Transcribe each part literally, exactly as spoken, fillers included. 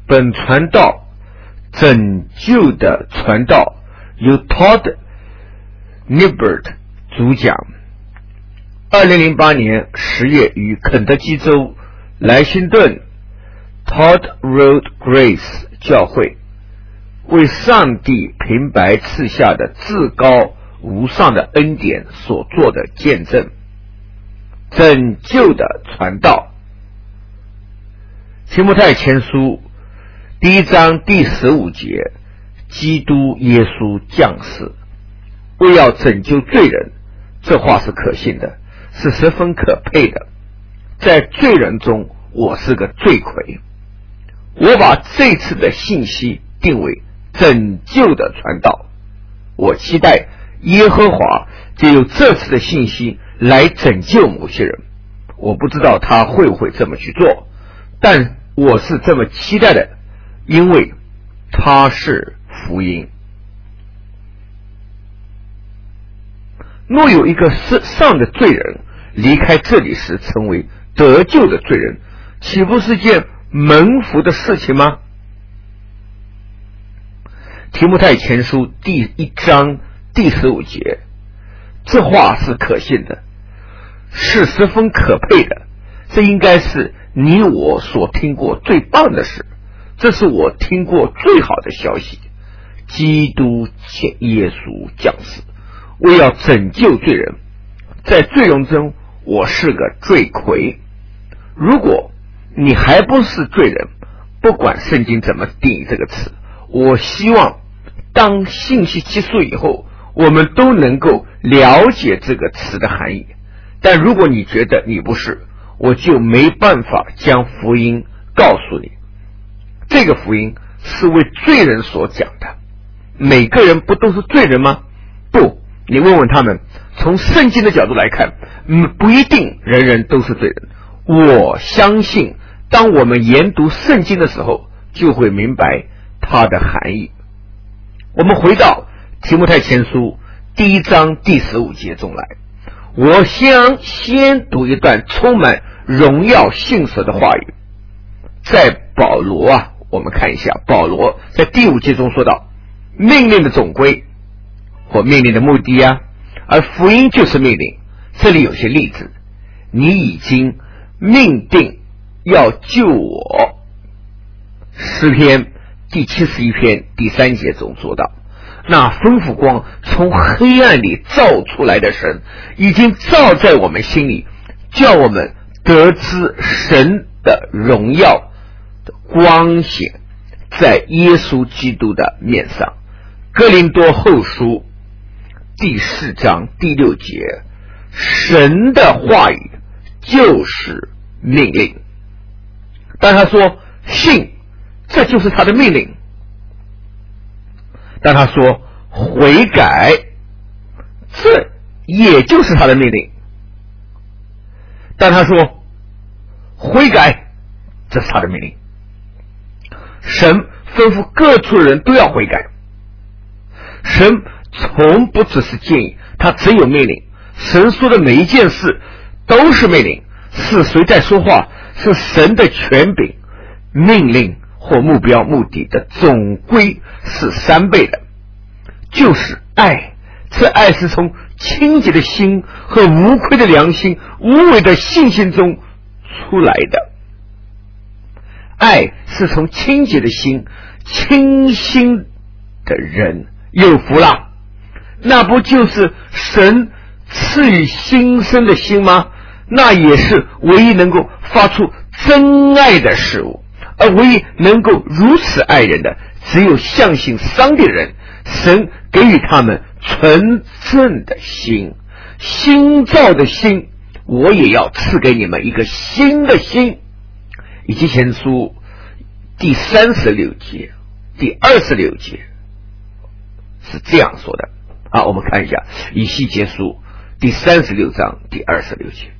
本传道拯救的传道由 Todd Nibbert 主讲。二零零八年十月于肯德基州莱辛顿 Todd Road Grace 教会为上帝平白赐下的至高无上的恩典所做的见证。拯救的传道，提摩太前书第一章第十五节，基督耶稣降世，为要拯救罪人，这话是可信的，是十分可佩的。在罪人中，我是个罪魁。我把这次的信息定为拯救的传道，我期待耶和华借由这次的信息来拯救某些人。我不知道他会不会这么去做，但我是这么期待的，因为他是福音。若有一个世上的罪人离开这里时成为得救的罪人，岂不是件蒙福的事情吗？提摩太前书第一章第十五节，这话是可信的，是十分可佩的，这应该是你我所听过最棒的事，这是我听过最好的消息。基督耶稣降世，为要拯救罪人，在罪人中我是个罪魁。如果你还不是罪人，不管圣经怎么定义这个词，我希望当信息结束以后，我们都能够了解这个词的含义。但如果你觉得你不是，我就没办法将福音告诉你。这个福音是为罪人所讲的。每个人不都是罪人吗？不，你问问他们，从圣经的角度来看，嗯，不一定人人都是罪人。我相信当我们研读圣经的时候，就会明白它的含义。我们回到提摩太前书第一章第十五节中来，我想先读一段充满荣耀信实的话语。在保罗啊，我们看一下，保罗在第五节中说到，命令的总归或命令的目的啊，而福音就是命令。这里有些例子，你已经命定要救我。诗篇第七十一篇第三节中说到，那吩咐光从黑暗里照出来的神，已经照在我们心里，叫我们得知神的荣耀的光显在耶稣基督的面上。哥林多后书第四章第六节，神的话语就是命令。当他说信，这就是他的命令。当他说悔改，这也就是他的命令。当他说悔改，这是他的命令。神吩咐各处人都要悔改。神从不只是建议，他只有命令。神说的每一件事都是命令。是谁在说话？是神的权柄。命令或目标目的的总归是三倍的，就是爱。这爱是从清洁的心和无愧的良心、无伪的信心中出来的。爱是从清洁的心、清心的人有福了。那不就是神赐予新生的心吗？那也是唯一能够发出真爱的事物，而唯一能够如此爱人的，只有相信上帝的人。神给予他们纯正的心，新造的心，我也要赐给你们一个新的心。以西结书第三十六节第二十六节是这样说的。好，我们看一下以西结书第三十六章第二十六节，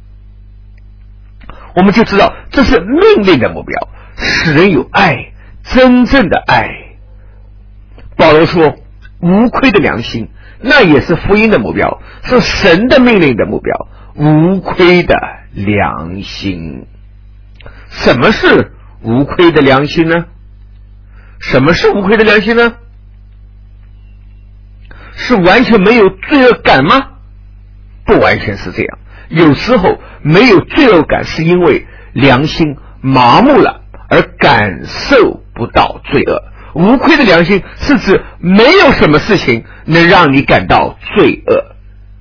我们就知道这是命令的目标，使人有爱，真正的爱。保罗说无愧的良心，那也是福音的目标，是神的命令的目标，无愧的良心。什么是无愧的良心呢？ 什么是无愧的良心呢？是完全没有罪恶感吗？不完全是这样，有时候没有罪恶感是因为良心麻木了而感受不到罪恶。无愧的良心是指没有什么事情能让你感到罪恶。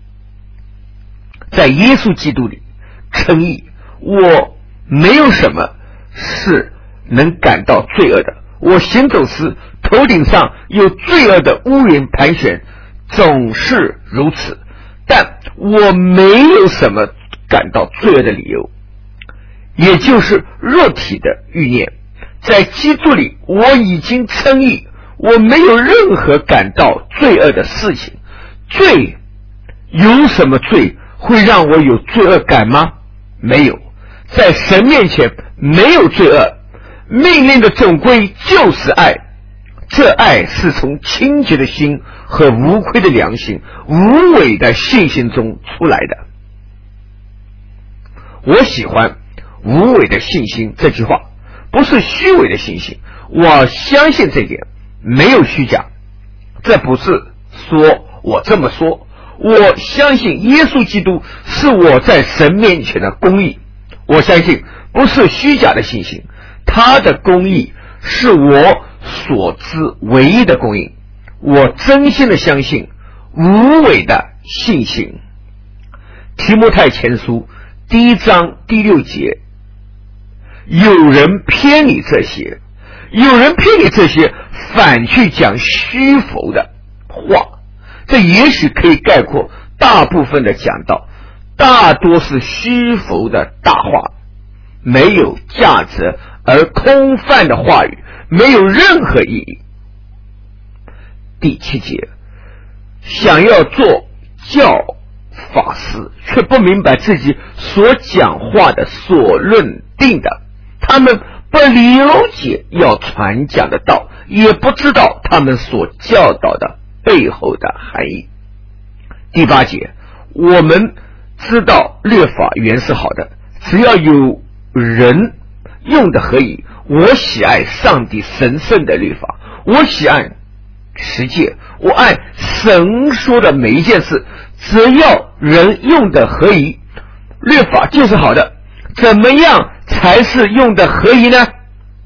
在耶稣基督里称义，我没有什么是能感到罪恶的。我行走时头顶上有罪恶的乌云盘旋，总是如此，但我没有什么感到罪恶的理由，也就是肉体的欲念。在基督里我已经称义，我没有任何感到罪恶的事情。罪，有什么罪会让我有罪恶感吗？没有，在神面前没有罪恶。命令的总归就是爱，这爱是从清洁的心和无愧的良心、无伪的信心中出来的。我喜欢无伪的信心这句话，不是虚伪的信心，我相信这点，没有虚假。这不是说我这么说，我相信耶稣基督是我在神面前的公义，我相信不是虚假的信心，他的公义是我所知唯一的公义，我真心的相信无伪的信心。提摩太前书第一章第六节，有人偏离这些，有人偏离这些，反去讲虚浮的话，这也许可以概括大部分的讲道，大多是虚浮的大话，没有价值而空泛的话语，没有任何意义。第七节，想要做教法师，却不明白自己所讲话的所论定的，他们不了解要传讲的道，也不知道他们所教导的背后的含义。第八节，我们知道律法原是好的，只要有人用的可以。我喜爱上帝神圣的律法，我喜爱实践，我爱神说的每一件事，只要人用的合宜，律法就是好的。怎么样才是用的合宜呢？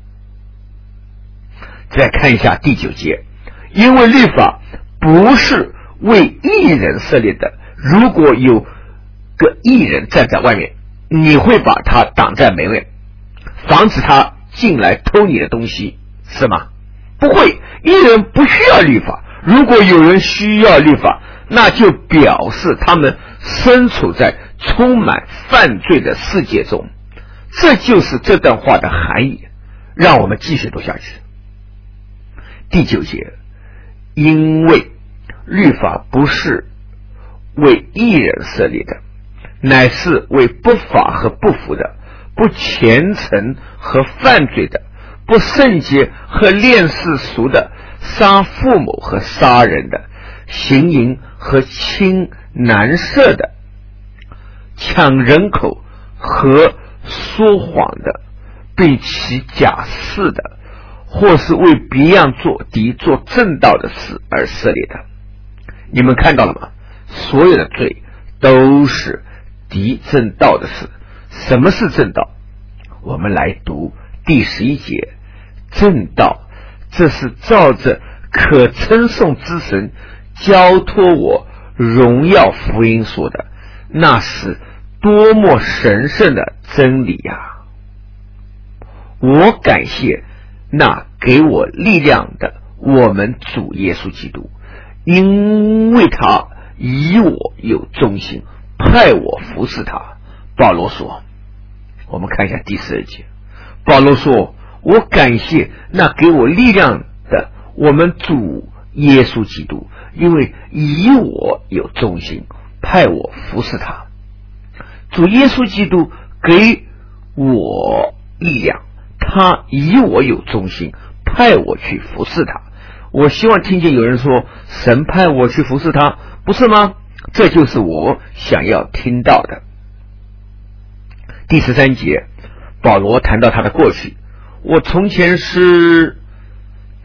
再看一下第九节，因为律法不是为义人设立的，如果有个义人站在外面，你会把他挡在门外，防止他进来偷你的东西，是吗？不会，义人不需要律法。如果有人需要律法，那就表示他们身处在充满犯罪的世界中。这就是这段话的含义。让我们继续读下去。第九节，因为律法不是为义人设立的，乃是为不法和不服的，不虔诚和犯罪的，不圣洁和恋世俗的，杀父母和杀人的，行淫和亲男色的，抢人口和说谎的，并起假誓的，或是为别样做敌做正道的事而设立的。你们看到了吗？所有的罪都是敌正道的事。什么是正道？我们来读第十一节，正道，这是照着可称颂之神交托我荣耀福音说的，那是多么神圣的真理呀、啊！我感谢那给我力量的我们主耶稣基督，因为他以我有忠心，派我服侍他。保罗说，我们看一下第十二节，保罗说，我感谢那给我力量的我们主耶稣基督，因为以我有忠心，派我服侍他。主耶稣基督给我力量，他以我有忠心，派我去服侍他。我希望听见有人说，神派我去服侍他，不是吗？这就是我想要听到的。第十三节，保罗谈到他的过去，我从前是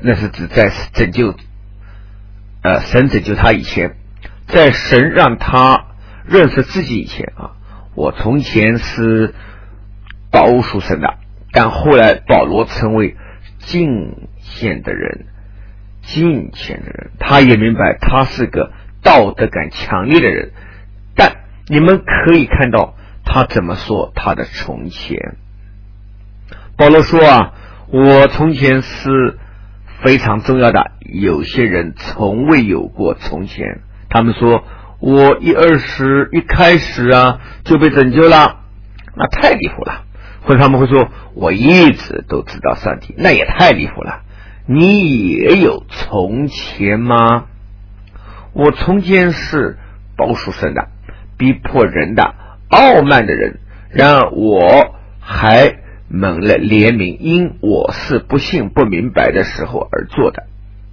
那是指在拯救呃神拯救他以前，在神让他认识自己以前啊，我从前是保属神的，但后来保罗成为敬虔的人，敬虔的人，他也明白他是个道德感强烈的人。但你们可以看到他怎么说他的从前。保罗说啊，我从前是非常重要的，有些人从未有过从前。他们说我一二十一开始啊就被拯救了，那太离谱了。或者他们会说我一直都知道上帝，那也太离谱了。你也有从前吗？我从前是保属神的，逼迫人的，傲慢的人，然而我还蒙了怜悯，因我是不信不明白的时候而做的。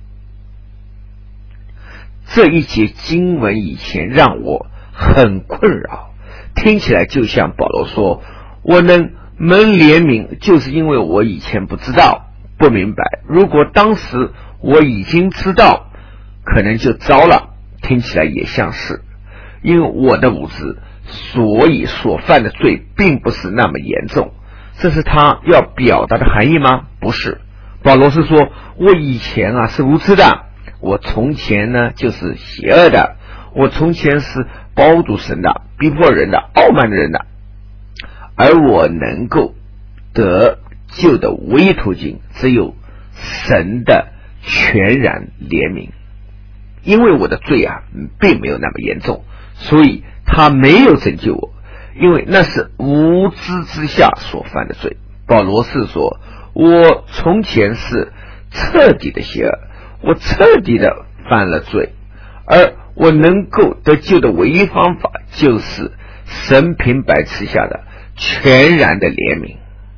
这一节经文以前让我很困扰，听起来就像保罗说我能蒙怜悯就是因为我以前不知道不明白，如果当时我已经知道可能就糟了。听起来也像是因为我的无知，所以所犯的罪并不是那么严重。这是他要表达的含义吗？不是。保罗是说我以前啊是无知的，我从前呢就是邪恶的，我从前是包住神的，逼迫人的，傲慢的人的，而我能够得救的唯一途径只有神的全然怜悯。因为我的罪啊并没有那么严重，所以他没有拯救我，因为那是无知之下所犯的罪。保罗是说我从前是彻底的邪恶，我彻底的犯了罪，而我能够得救的唯一方法就是神平白赐下的全然的怜悯。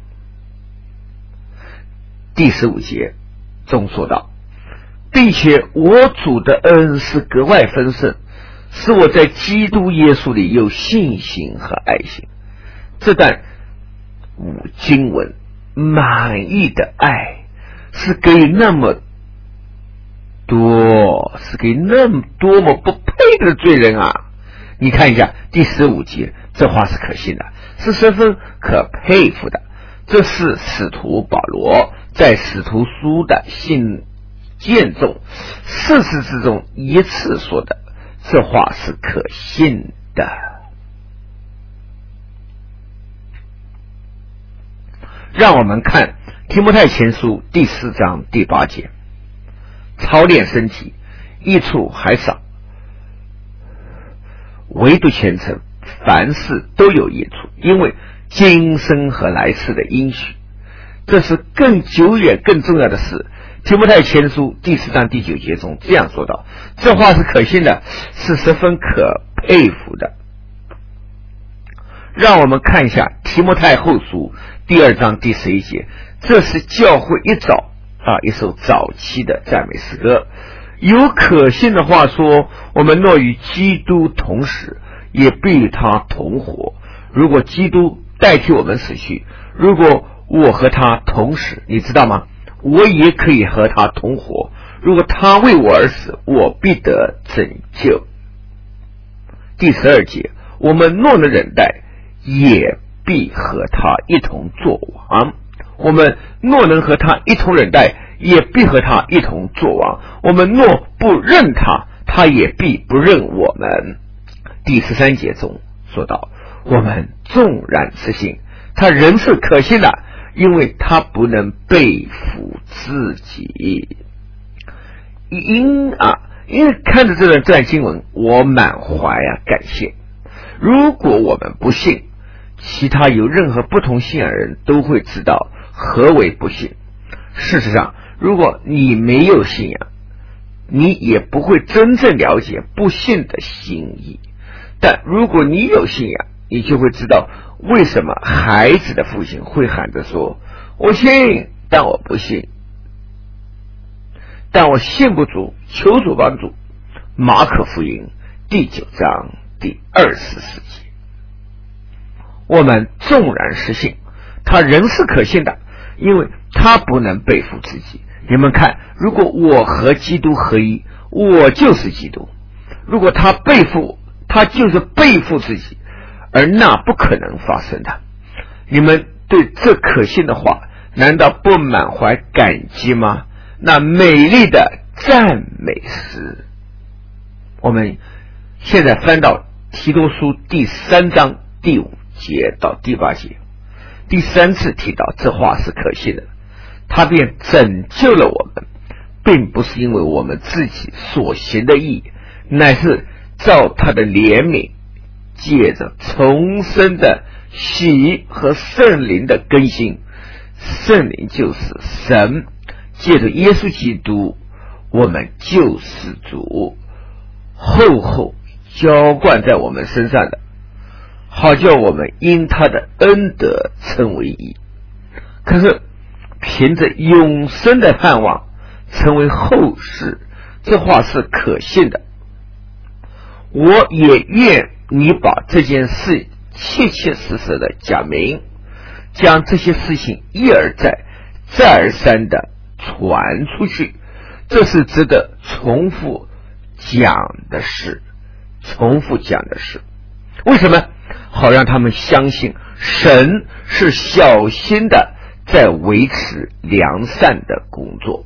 第十五节中说道，并且我主的恩是格外丰盛，使我在基督耶稣里有信心和爱心。这段经文满意的爱是给那么多，是给那么多么不配的罪人啊！你看一下第十五节，这话是可信的，是十分可佩服的。这是使徒保罗在使徒书的信见中四次之中一次说的，这话是可信的。让我们看提摩太前书第四章第八节，操练身体益处还少，唯独虔诚，凡事都有益处，因为今生和来世的应许。这是更久远更重要的事。提摩太前书第四章第九节中这样说道，这话是可信的，是十分可佩服的。让我们看一下提摩太后书第二章第十一节，这是教会一早啊一首早期的赞美诗歌。有可信的话说，我们若与基督同死，也必与他同活。如果基督代替我们死去，如果我和他同死，你知道吗？我也可以和他同活。如果他为我而死，我必得拯救。第十二节，我们若能忍耐，也必和他一同作王。我们若能和他一同忍耐，也必和他一同作王。我们若不认他，他也必不认我们。第十三节中说到，我们纵然失信，他仍是可信的，因为他不能背负自己。因啊，因为看着这段这段经文，我满怀啊感谢。如果我们不信，其他有任何不同信仰的人都会知道何为不信。事实上，如果你没有信仰，你也不会真正了解不信的心意。但如果你有信仰，你就会知道为什么孩子的父亲会喊着说，我信但我不信，但我信不足，求主帮助。马可福音第九章第二十四节。我们纵然失信，他仍是可信的，因为他不能背负自己， 你们看，如果我和基督合一，我就是基督；如果他背负，他就是背负自己，而那不可能发生的。你们对这可信的话，难道不满怀感激吗？那美丽的赞美诗。我们现在翻到提多书第三章第五节到第八节，第三次提到这话是可信的，他便拯救了我们，并不是因为我们自己所行的义，乃是照他的怜悯，借着重生的洗和圣灵的更新。圣灵就是神借着耶稣基督，我们救世主厚厚浇灌在我们身上的，好叫我们因他的恩德称为义。可是凭着永生的盼望成为后世，这话是可信的。我也愿你把这件事切切实实的讲明，将这些事情一而再再而三的传出去，这是值得重复讲的事，重复讲的事。为什么？好让他们相信神是小心的在维持良善的工作。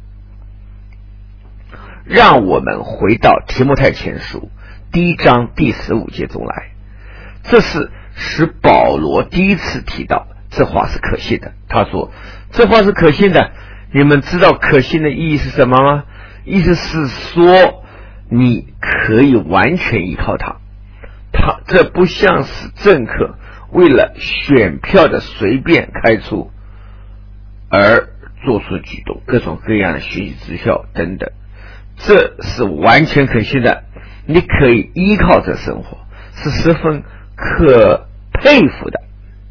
让我们回到提摩太前书第一章第十五节中来，这是使保罗第一次提到这话是可信的。他说这话是可信的，你们知道可信的意义是什么吗？意思是说你可以完全依靠他，他这不像是政客为了选票的随便开出而做出举动，各种各样的学习直销等等，这是完全可信的，你可以依靠这生活，是十分可佩服的。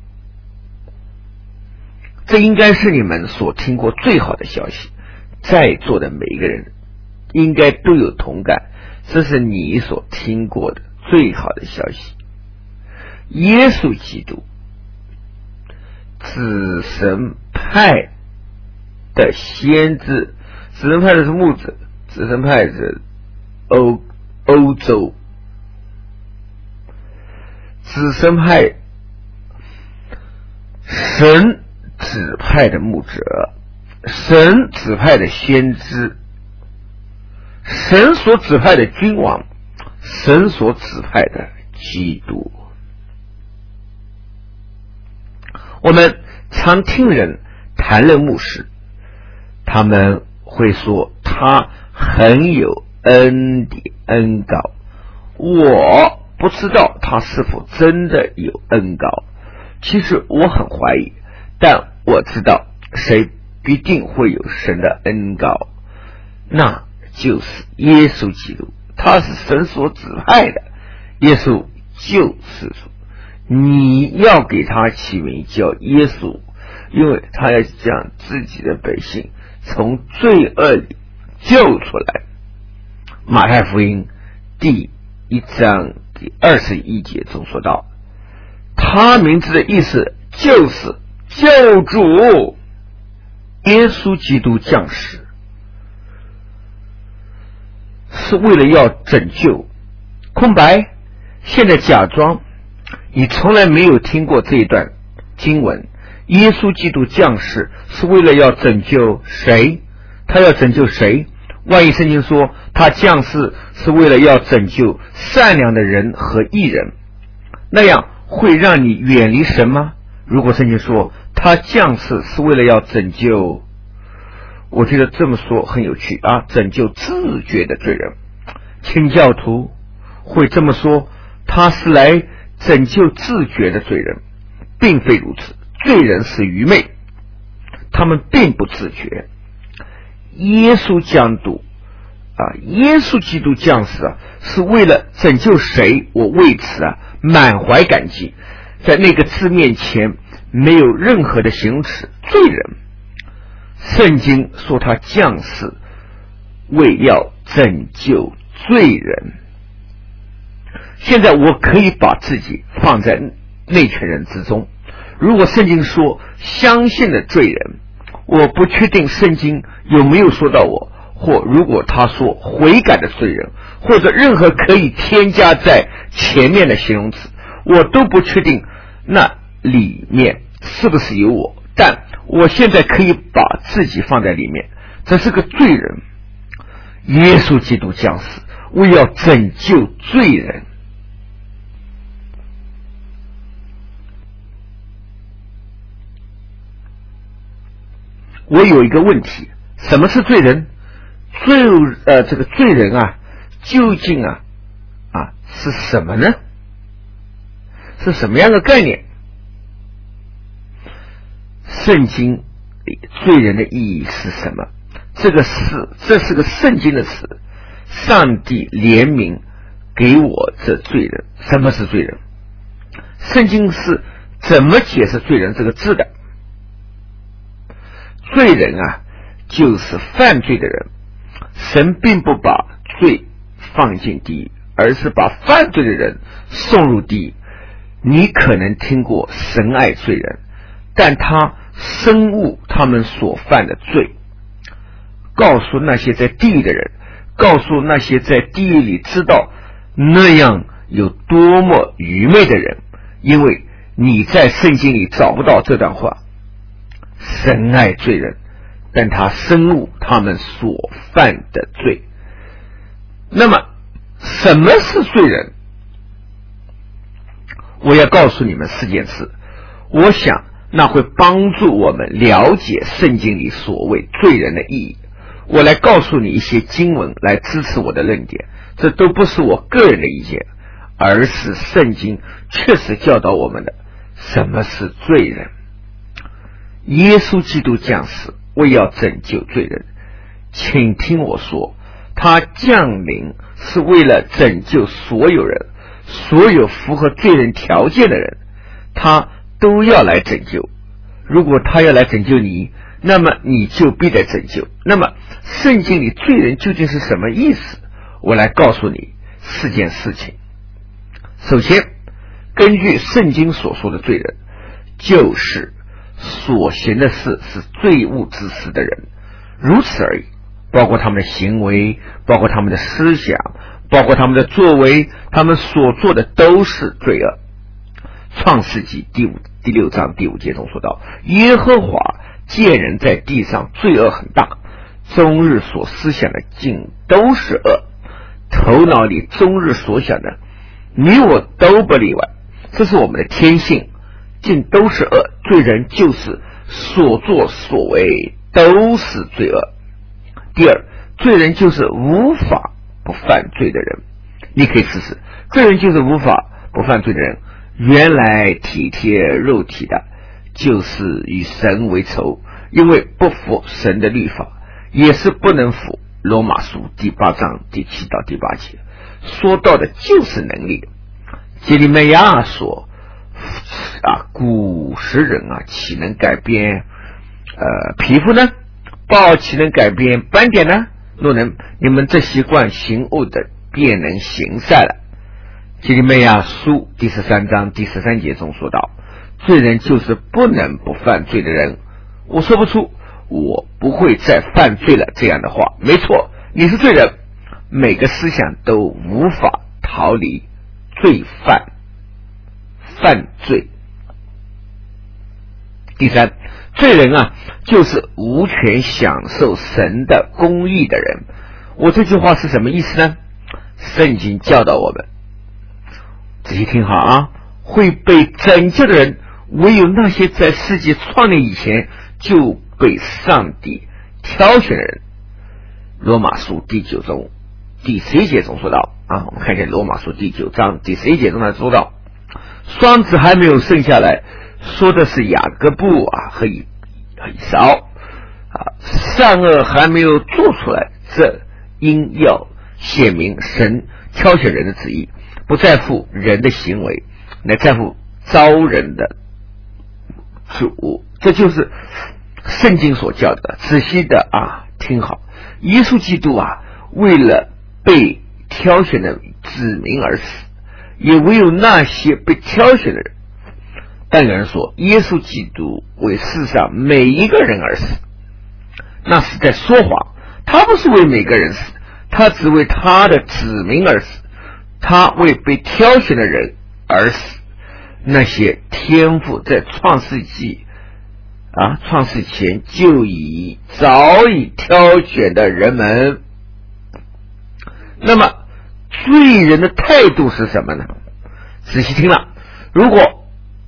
这应该是你们所听过最好的消息，在座的每一个人应该都有同感，这是你所听过的最好的消息。耶稣基督子神派的先知，子神派的是牧者，子神派是欧欧洲，子神派神指派的牧者，神指派的先知，神所指派的君王，神所指派的基督。我们常听人谈论牧师，他们会说他很有恩典恩膏，我不知道他是否真的有恩膏，其实我很怀疑，但我知道谁必定会有神的恩膏，那就是耶稣基督，他是神所指派的，耶稣救世主，你要给他起名叫耶稣，因为他要将自己的百姓从罪恶里救出来。马太福音第一章第二十一节中说到，他名字的意思就是救主。耶稣基督降世是为了要拯救。空白，现在假装你从来没有听过这一段经文。耶稣基督降世是为了要拯救谁？他要拯救谁？万一圣经说他降世是为了要拯救善良的人和义人，那样会让你远离神吗？如果圣经说他降世是为了要拯救，我觉得这么说很有趣啊，拯救自觉的罪人。清教徒会这么说，他是来拯救自觉的罪人，并非如此。罪人是愚昧，他们并不自觉。耶稣降督啊，耶稣基督降世啊，是为了拯救谁？我为此啊满怀感激。在那个字面前没有任何的形容词，罪人。圣经说他降世为要拯救罪人。现在我可以把自己放在那群人之中。如果圣经说相信的罪人， 我不确定圣经有没有说到我，或如果他说悔改的罪人，或者任何可以添加在前面的形容词，我都不确定那里面是不是有我，但我现在可以把自己放在里面。这是个罪人，耶稣基督降世为要拯救罪人。我有一个问题，什么是罪人？罪呃，这个罪人啊，究竟啊啊是什么呢？是什么样的概念？圣经里罪人的意义是什么？这个是这是个圣经的词，上帝怜悯给我这罪人。什么是罪人？圣经是怎么解释罪人这个字的？罪人啊，就是犯罪的人。神并不把罪放进地狱，而是把犯罪的人送入地狱。你可能听过神爱罪人，但他深恶他们所犯的罪。告诉那些在地狱的人，告诉那些在地狱里知道那样有多么愚昧的人，因为你在圣经里找不到这段话。神爱罪人，但他深恶他们所犯的罪。那么什么是罪人？我要告诉你们四件事，我想那会帮助我们了解圣经里所谓罪人的意义。我来告诉你一些经文来支持我的论点，这都不是我个人的意见，而是圣经确实教导我们的什么是罪人。耶稣基督降世为要拯救罪人，请听我说，他降临是为了拯救所有人，所有符合罪人条件的人，他都要来拯救。如果他要来拯救你，那么你就必得拯救。那么圣经里罪人究竟是什么意思？我来告诉你四件事情。首先，根据圣经所说的罪人，就是所行的事是罪恶之事的人，如此而已，包括他们的行为，包括他们的思想，包括他们的作为，他们所做的都是罪恶。创世纪第五第六章第五节中说到，耶和华见人在地上罪恶很大，终日所思想的尽都是恶，头脑里终日所想的，你我都不例外。这是我们的天性，尽都是恶。罪人就是所作所为都是罪恶。第二，罪人就是无法不犯罪的人。你可以试试，罪人就是无法不犯罪的人。原来体贴肉体的，就是与神为仇，因为不服神的律法，也是不能服。罗马书第八章第七到第八节说到的就是能力。杰利麦亚说啊，古时人啊，岂能改变呃皮肤呢？豹岂能改变斑点呢？若能，你们这习惯行恶的，便能行善了。杰利麦亚书第十三章第十三节中说道，罪人就是不能不犯罪的人。我说不出我不会再犯罪了这样的话。没错，你是罪人，每个思想都无法逃离罪犯犯罪。第三，罪人啊，就是无权享受神的公义的人。我这句话是什么意思呢？圣经教导我们，仔细听好啊，会被拯救的人，唯有那些在世界创立以前就被上帝挑选的人。罗马书第九章第十一节中说到啊，我们看一下罗马书第九章第十一节中他说到，双子还没有生下来，说的是雅各布啊和以扫啊，善恶还没有做出来，这因要显明神挑选人的旨意，不在乎人的行为，乃在乎招人的主。这就是圣经所教的。仔细的啊听好，耶稣基督啊，为了被挑选的子民而死，也唯有那些被挑选的人。但有人说，耶稣基督为世上每一个人而死。 那是在说谎。他不是为每个人死，他只为他的子民而死，他为被挑选的人而死。那些天父在创世纪啊创世前就已早已挑选的人们。那么罪人的态度是什么呢？仔细听了，如果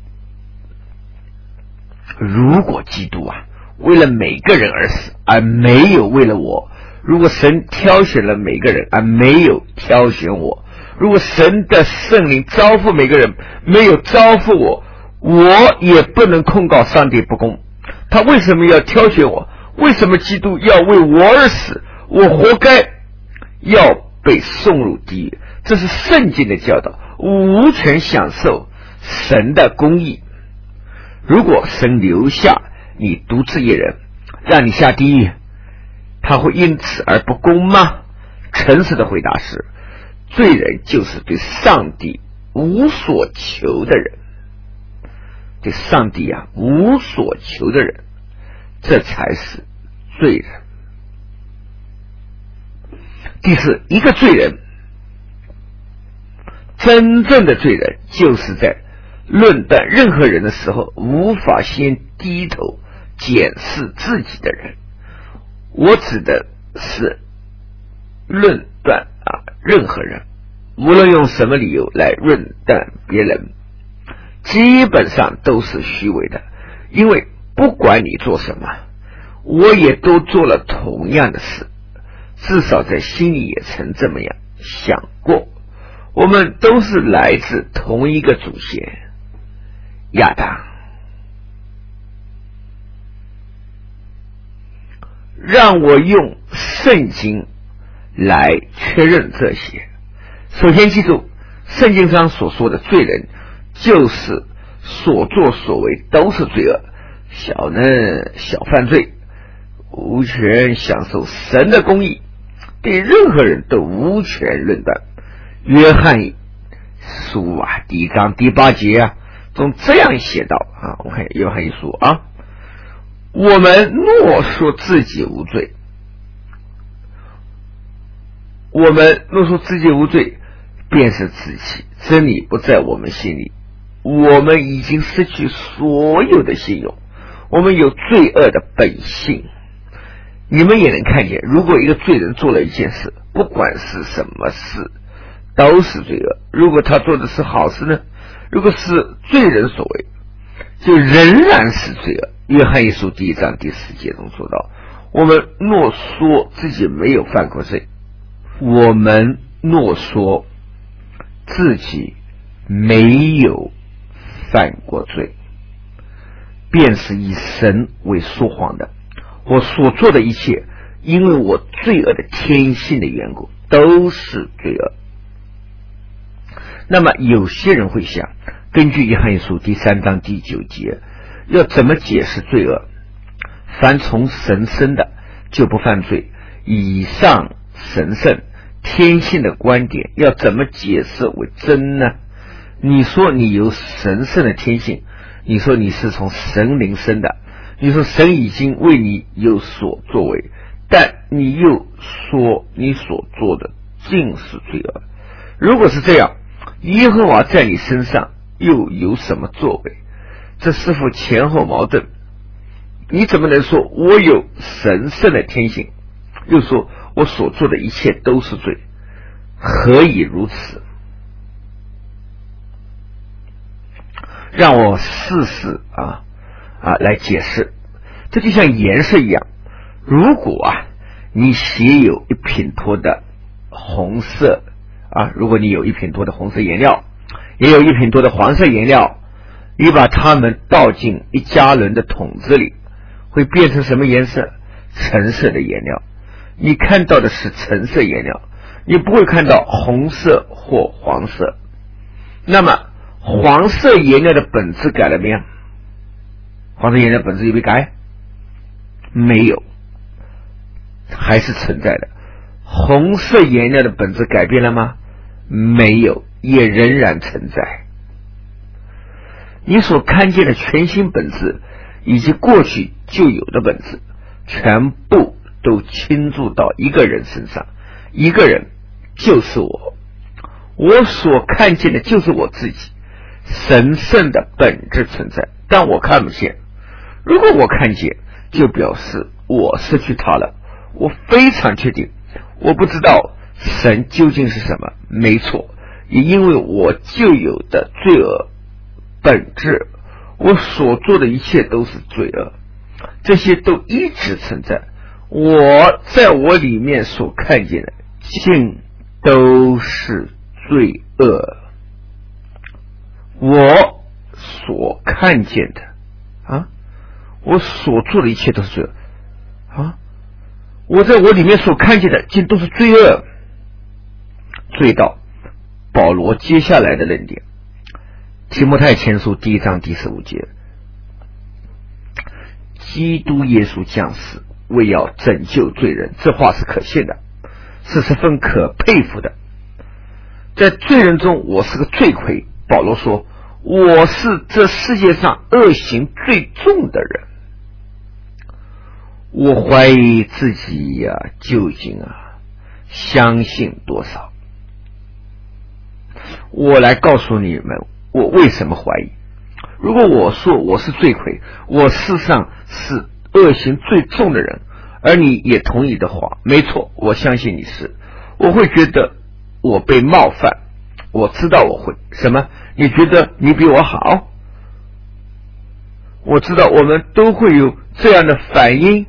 如果基督啊为了每个人而死，而没有为了我，如果神挑选了每个人而没有挑选我，如果神的圣灵招付每个人没有招付我，我也不能控告上帝不公。他为什么要挑选我？为什么基督要为我而死？我活该要被送入地狱。这是圣经的教导，无权享受神的公义。如果神留下你独自一人，让你下地狱，他会因此而不公吗？诚实的回答是，罪人就是对上帝无所求的人，对上帝啊无所求的人，这才是罪人。第四，一个罪人，真正的罪人就是在论断任何人的时候无法先低头检视自己的人。我指的是论断啊任何人，无论用什么理由来论断别人，基本上都是虚伪的。因为不管你做什么，我也都做了同样的事，至少在心里也曾这么样想过。我们都是来自同一个祖先亚当。让我用圣经来确认这些。首先记住，圣经上所说的罪人就是所作所为都是罪恶，小呢小犯罪，无权享受神的公义，对任何人都无权论断。约翰书啊第一章第八节啊中这样写道啊，我看约翰一书啊，我们若说自己无罪，我们若说自己无罪，便是自欺，真理不在我们心里。我们已经失去所有的信用，我们有罪恶的本性。你们也能看见，如果一个罪人做了一件事，不管是什么事，都是罪恶。如果他做的是好事呢？如果是罪人所为，就仍然是罪恶。约翰一书第一章第四节中说到，我们若说自己没有犯过罪，我们若说自己没有犯过罪，便是以神为说谎的。我所做的一切，因为我罪恶的天性的缘故，都是罪恶。那么有些人会想，根据约翰一书第三章第九节，要怎么解释罪恶？凡从神生的就不犯罪。以上神圣天性的观点要怎么解释为真呢？你说你有神圣的天性，你说你是从神灵生的，你说神已经为你有所作为，但你又说你所做的尽是罪恶。如果是这样，耶和华在你身上又有什么作为？这似乎前后矛盾。你怎么能说我有神圣的天性，又说我所做的一切都是罪？何以如此？让我试试啊啊来解释。这就像颜色一样，如果啊你写有一品托的红色啊，如果你有一品托的红色颜料，也有一品托的黄色颜料，你把它们倒进一加仑的桶子里，会变成什么颜色？橙色的颜料。你看到的是橙色颜料，你不会看到红色或黄色。那么黄色颜料的本质改了没有？黄色颜料本质有没有改？没有，还是存在的。红色颜料的本质改变了吗？没有，也仍然存在。你所看见的全新本质以及过去就有的本质全部都倾注到一个人身上，一个人就是我，我所看见的就是我自己神圣的本质存在，但我看不见。如果我看见，就表示我失去它了。我非常确定，我不知道神究竟是什么，没错，也因为我就有的罪恶本质，我所做的一切都是罪恶，这些都一直存在。我在我里面所看见的尽都是罪恶，我所看见的啊，我所做的一切都是罪恶啊，我在我里面所看见的尽都是罪恶。罪到保罗接下来的论点，提摩太前书第一章第十五节，基督耶稣降世为要拯救罪人，这话是可信的，是十分可佩服的。在罪人中我是个罪魁，保罗说我是这世界上恶行最重的人。我怀疑自己呀、啊，究竟啊相信多少？我来告诉你们我为什么怀疑。如果我说我是罪魁，我事实上是恶行最重的人，而你也同意的话，没错，我相信你是，我会觉得我被冒犯，我知道我会什么？你觉得你比我好？我知道我们都会有这样的反应，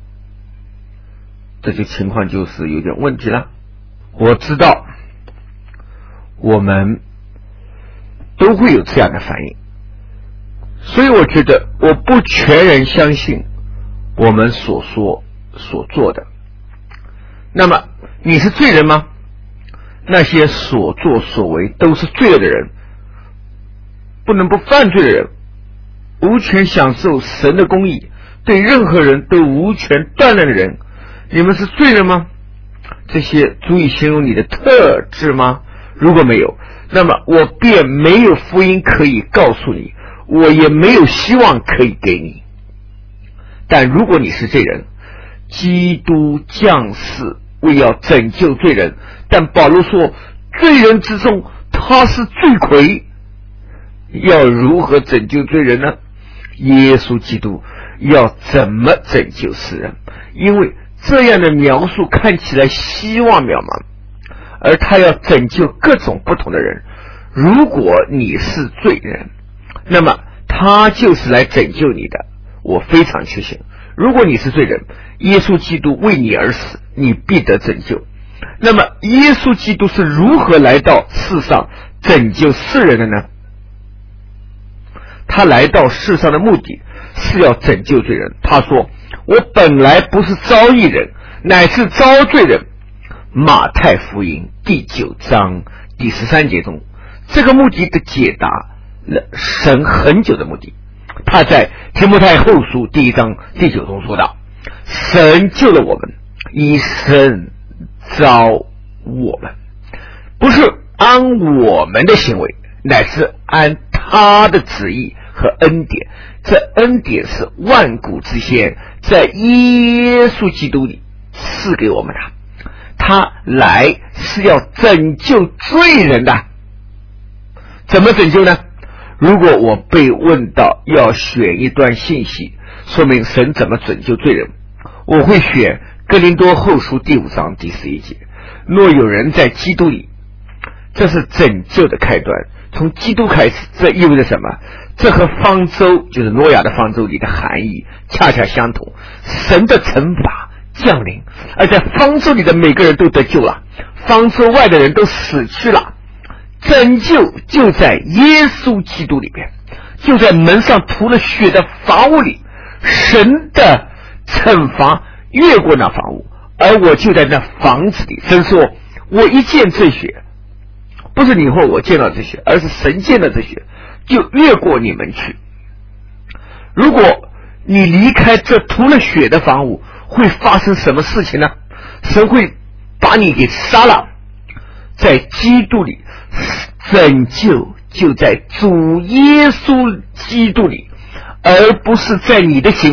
这就情况就是有点问题了。我知道我们都会有这样的反应，所以我觉得我不全然相信我们所说所做的。那么你是罪人吗？那些所作所为都是罪恶的人，不能不犯罪的人，无权享受神的公义，对任何人都无权断乱的人，你们是罪人吗？这些足以形容你的特质吗？如果没有，那么我便没有福音可以告诉你，我也没有希望可以给你。但如果你是罪人，基督降世为要拯救罪人，但保罗说罪人之中他是罪魁，要如何拯救罪人呢？耶稣基督要怎么拯救世人？因为这样的描述看起来希望渺茫，而他要拯救各种不同的人。如果你是罪人，那么他就是来拯救你的，我非常确信。如果你是罪人，耶稣基督为你而死，你必得拯救。那么耶稣基督是如何来到世上拯救世人的呢？他来到世上的目的是要拯救罪人。他说我本来不是招义人，乃是招罪人。马太福音第九章第十三节中，这个目的的解答了神很久的目的。他在提摩太后书第一章第九中说道，神救了我们，以神招我们，不是按我们的行为，乃是按他的旨意和恩典。这恩典是万古之先在耶稣基督里赐给我们的，他来是要拯救罪人的。怎么拯救呢？如果我被问到要选一段信息说明神怎么拯救罪人，我会选哥林多后书第五章第十一节，若有人在基督里，这是拯救的开端。从基督开始，这意味着什么？这和方舟，就是诺亚的方舟里的含义恰恰相同。神的惩罚降临，而在方舟里的每个人都得救了，方舟外的人都死去了。拯救就在耶稣基督里边，就在门上涂了血的房屋里。神的惩罚越过那房屋，而我就在那房子里。神说我一见这血，不是你或我见到这血，而是神见到这血，就越过你们去。如果你离开这涂了血的房屋，会发生什么事情呢？神会把你给杀了。在基督里，拯救就在主耶稣基督里，而不是在你的行为，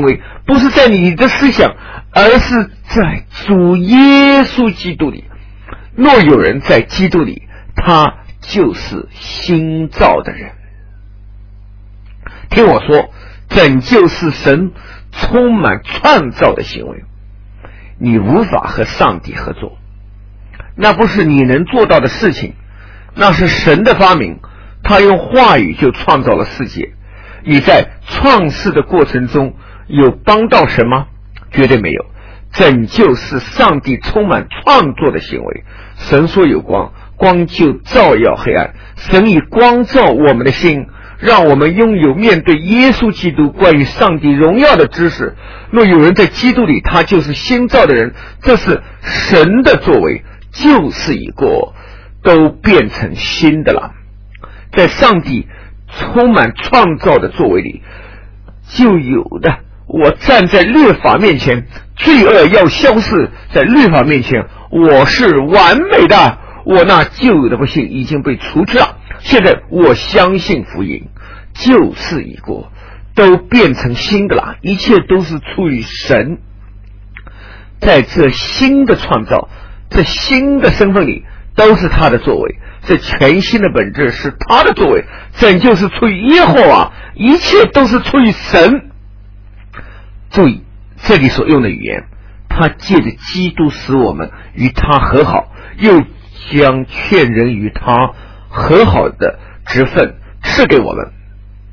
不是在你的思想，而是在主耶稣基督里。若有人在基督里，他就是新造的人。听我说，拯救是神充满创造的行为，你无法和上帝合作，那不是你能做到的事情，那是神的发明，他用话语就创造了世界。你在创世的过程中有帮到神吗？绝对没有。拯救是上帝充满创作的行为，神说有光，光就照耀黑暗。神以光照我们的心，让我们拥有面对耶稣基督关于上帝荣耀的知识。若有人在基督里，他就是新造的人。这是神的作为，旧事已过，都变成新的了。在上帝充满创造的作为里，就有的我站在律法面前，罪恶要消逝，在律法面前我是完美的，我那旧有的不幸已经被除去了。现在我相信福音，旧事已过，都变成新的了，一切都是出于神。在这新的创造，这新的身份里，都是他的作为，这全新的本质是他的作为。拯救是出于耶和华，一切都是出于神。注意这里所用的语言，他借着基督使我们与他和好，又将劝人与他和好的职分赐给我们。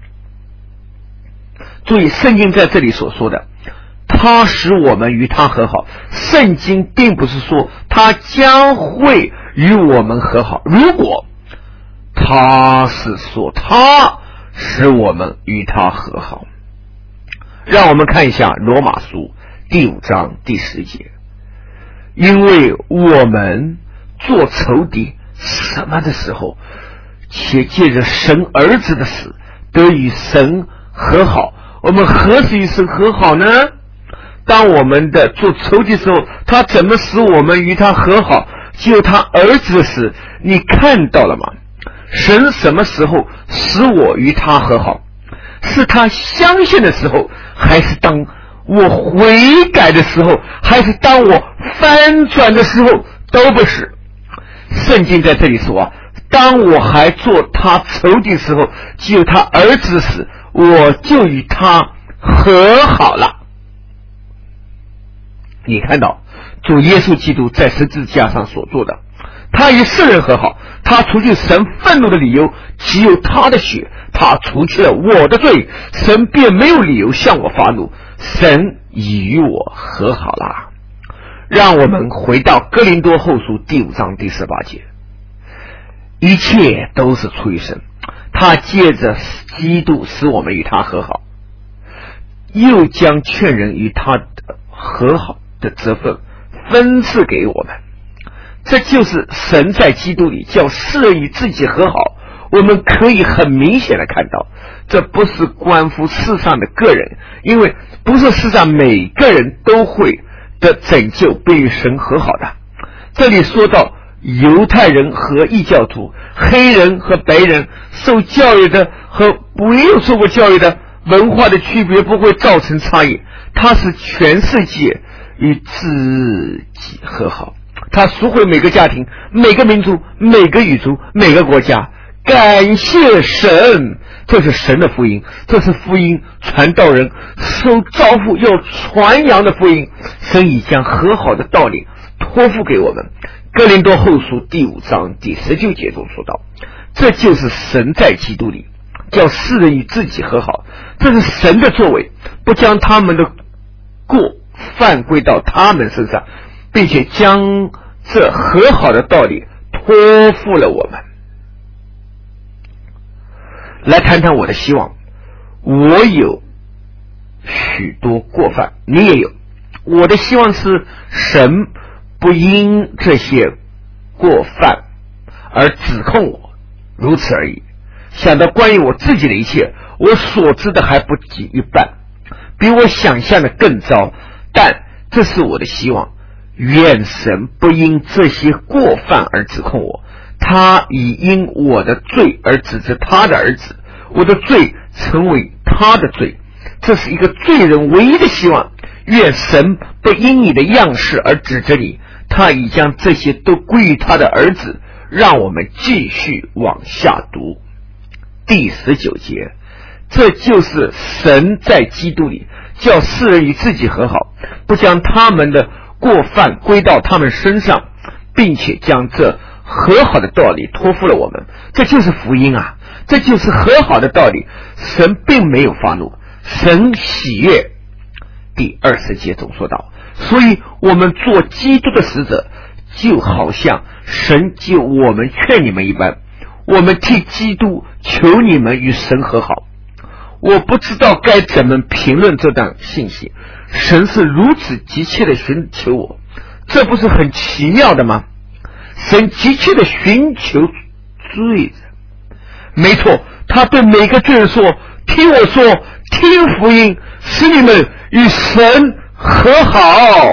注意圣经在这里所说的他使我们与他和好，圣经并不是说他将会与我们和好，如果他是说他使我们与他和好。让我们看一下罗马书第五章第十节，因为我们做仇敌什么的时候，且借着神儿子的死得与神和好。我们何时与神和好呢？当我们的做仇敌的时候，他怎么使我们与他和好？只有他儿子的死。你看到了吗？神什么时候使我与他和好？是他相信的时候，还是当我悔改的时候，还是当我翻转的时候？都不是。圣经在这里说啊，当我还做他仇敌的时候，只有他儿子死，我就与他和好了。你看到主耶稣基督在十字架上所做的，他与世人和好，他除去神愤怒的理由只有他的血，他除去了我的罪，神便没有理由向我发怒，神已与我和好了。让我们回到哥林多后书第五章第十八节，一切都是出于神，他借着基督使我们与他和好，又将劝人与他和好的责分分赐给我们。这就是神在基督里叫世人与自己和好。我们可以很明显的看到，这不是关乎世上的个人，因为不是世上每个人都会的拯救并与神和好的。这里说到犹太人和异教徒，黑人和白人，受教育的和没有受过教育的，文化的区别不会造成差异，它是全世界与自己和好，他赎回每个家庭、每个民族、每个语族、每个国家。感谢神，这是神的福音，这是福音传道人受招呼要传扬的福音。神已将和好的道理托付给我们。哥林多后书第五章第十九节中说到，这就是神在基督里叫世人与自己和好，这是神的作为，不将他们的过犯归到他们身上，并且将这和好的道理托付了我们。来谈谈我的希望。我有许多过犯，你也有。我的希望是神不因这些过犯而指控我，如此而已。想到关于我自己的一切，我所知的还不及一半，比我想象的更糟，但这是我的希望。愿神不因这些过犯而指控我，他已因我的罪而指责他的儿子，我的罪成为他的罪。 这是一个罪人唯一的希望。愿神不因你的样式而指责你，他已将这些都归于他的儿子。让我们继续往下读第十九节，这就是神在基督里叫世人与自己和好，不将他们的过犯归到他们身上，并且将这和好的道理托付了我们。这就是福音啊，这就是和好的道理。神并没有发怒，神喜悦。第二十节中说道，所以我们做基督的使者，就好像神救我们劝你们一般，我们替基督求你们与神和好。我不知道该怎么评论这段信息，神是如此急切的寻求我，这不是很奇妙的吗？神急切的寻求罪人，没错，他对每个罪人说，听我说，听福音，使你们与神和好。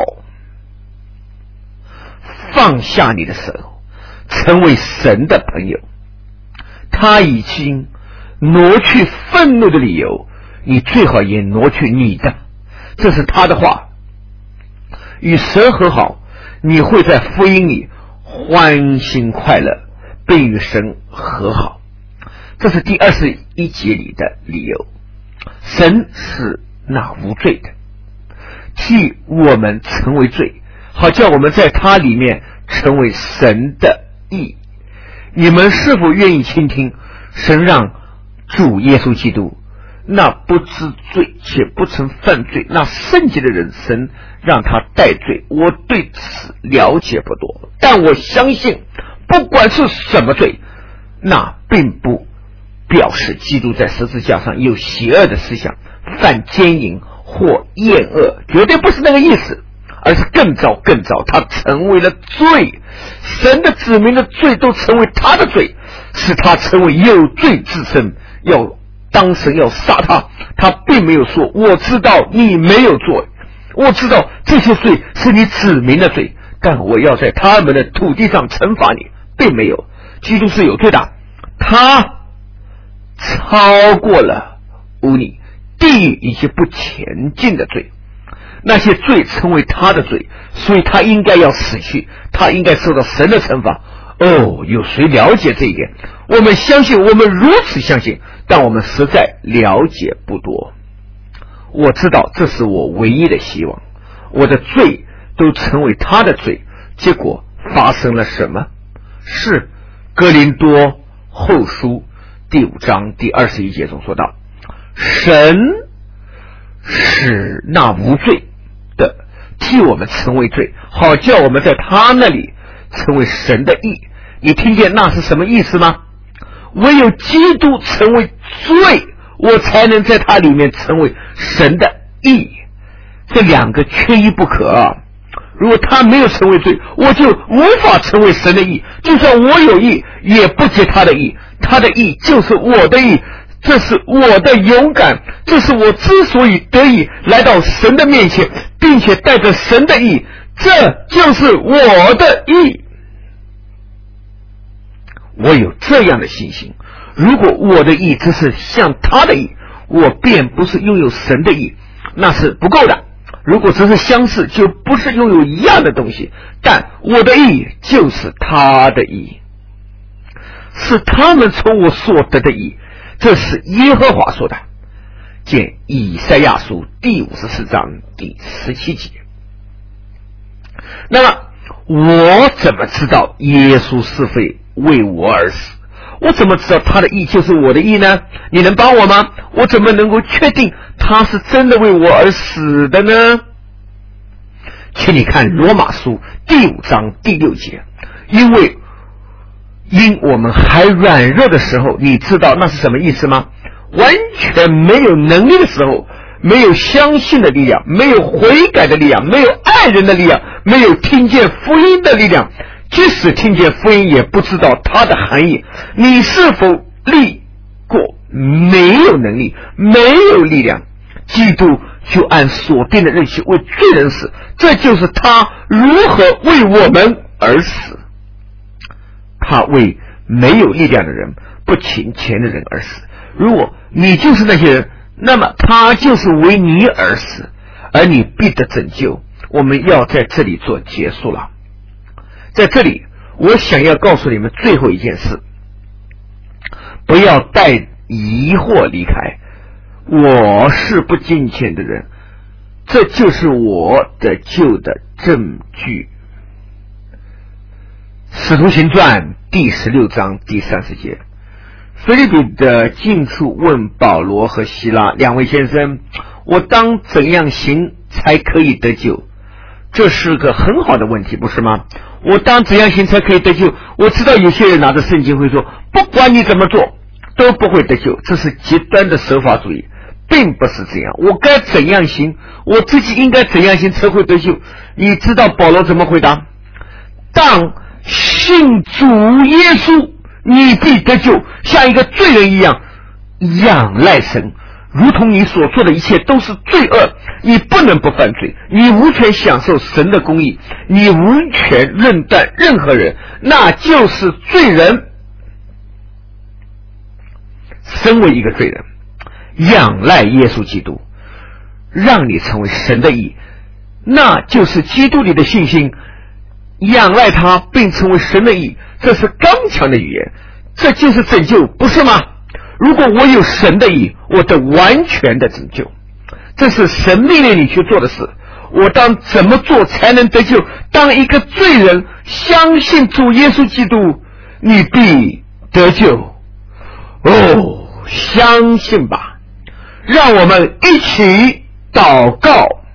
放下你的手，成为神的朋友。他已经挪去愤怒的理由，你最好也挪去你的。这是他的话。与神和好，你会在福音里欢欣快乐，并与神和好。这是第二十一节里的理由。神是那无罪的，替我们成为罪，好叫我们在他里面成为神的义。你们是否愿意倾听神让主耶稣基督那不知罪且不曾犯罪那圣洁的人，神让他代罪？我对此了解不多，但我相信不管是什么罪，那并不表示基督在十字架上有邪恶的思想，犯奸淫或厌恶，绝对不是那个意思，而是更糟更糟，他成为了罪。神的子民的罪都成为他的罪，使他成为有罪之身，要当神要杀他。他并没有说我知道你没有做，我知道这些罪是你子民的罪，但我要在他们的土地上惩罚你，并没有。基督是有罪的，他超过了污泥、地狱以及不前进的罪，那些罪成为他的罪，所以他应该要死去，他应该受到神的惩罚。哦，有谁了解这一点？我们相信，我们如此相信，但我们实在了解不多。我知道这是我唯一的希望，我的罪都成为他的罪。结果发生了什么？是哥林多后书第五章第二十一节中说到，神使那无罪的替我们成为罪，好叫我们在他那里成为神的义。你听见那是什么意思吗？唯有基督成为罪，我才能在他里面成为神的义，这两个缺一不可啊。如果他没有成为罪，我就无法成为神的义，就算我有义也不及他的义，他的义就是我的义，这是我的勇敢，这是我之所以得以来到神的面前，并且带着神的义，这就是我的义。我有这样的信心，如果我的义只是像他的义，我便不是拥有神的义，那是不够的。如果只是相似，就不是拥有一样的东西，但我的义就是他的义，是他们从我所得的义，这是耶和华说的。见以赛亚书第五十四章第十七节。那么我怎么知道耶稣是非为我而死？我怎么知道他的义就是我的义呢？你能帮我吗？我怎么能够确定他是真的为我而死的呢？请你看罗马书第五章第六节，因为因我们还软弱的时候，你知道那是什么意思吗？完全没有能力的时候，没有相信的力量，没有悔改的力量，没有爱人的力量，没有听见福音的力量，即使听见福音也不知道它的含义。你是否立过没有能力，没有力量，基督就按所定的日期为罪人死，这就是他如何为我们而死。他为没有力量的人，不勤钱的人而死。如果你就是那些人， 那么他就是为你而死，而你必得拯救。我们要在这里做结束了。在这里我想要告诉你们最后一件事，不要带疑惑离开。我是不敬虔的人，这就是我的救的证据。使徒行传第十六章第三十节，腓立比的近处问保罗和希拉两位先生，我当怎样行才可以得救？这是个很好的问题，不是吗？我当怎样行才可以得救？我知道有些人拿着圣经会说，不管你怎么做都不会得救，这是极端的守法主义，并不是这样。我该怎样行？我自己应该怎样行才会得救？你知道保罗怎么回答？当信主耶稣，你必得救，像一个罪人一样仰赖神，如同你所做的一切都是罪恶，你不能不犯罪，你无权享受神的公义，你无权论断任何人，那就是罪人。身为一个罪人，仰赖耶稣基督，让你成为神的义，那就是基督里的信心，仰赖他并成为神的义，这是刚强的语言，这就是拯救，不是吗？如果我有神的义，我得完全的拯救，这是神命令你去做的事。我当怎么做才能得救？当一个罪人相信主耶稣基督，你必得救。哦，相信吧。让我们一起祷告。